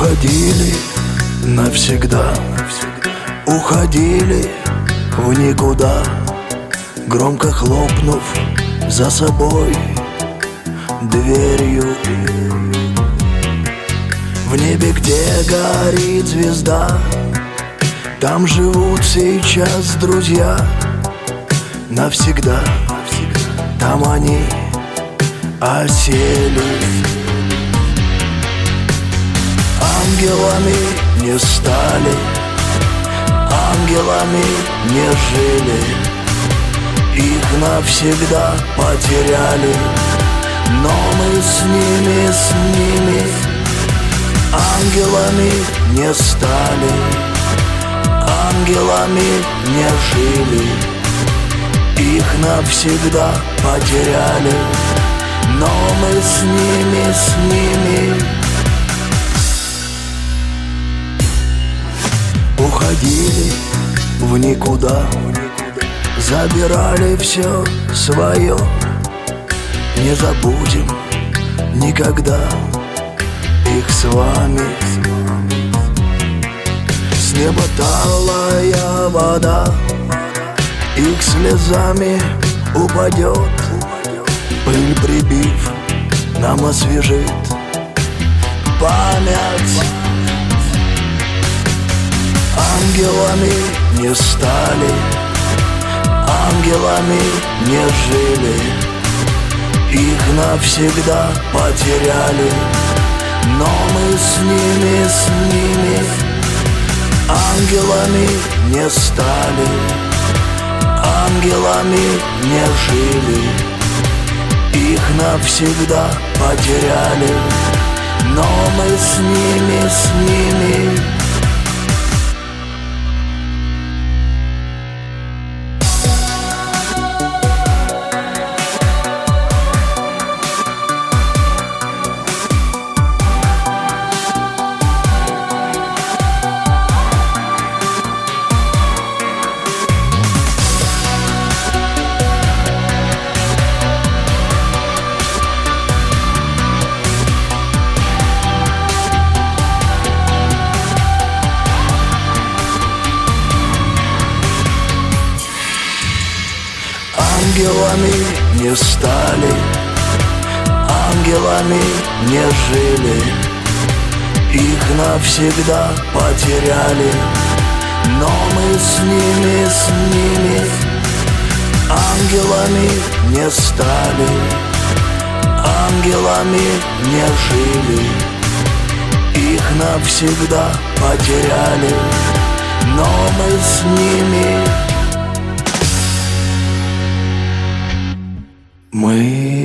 Уходили навсегда, уходили в никуда, громко хлопнув за собой дверью. В небе, где горит звезда, там живут сейчас друзья навсегда. Там они осели. Ангелами не стали, ангелами не жили, их навсегда потеряли. Но мы с ними ангелами не стали, ангелами не жили, их навсегда потеряли. Но мы с ними уходили в никуда, забирали все свое. Не забудем никогда их с вами. С неба талая вода их слезами упадет, пыль прибив, нам освежит память. Ангелами не стали, ангелами не жили, их навсегда потеряли. Но мы с ними ангелами не стали, ангелами не жили, их навсегда потеряли. Но мы с ними ангелами не стали, ангелами не жили, их навсегда потеряли. Но мы с ними ангелами не стали, ангелами не жили, их навсегда потеряли. Но мы с ними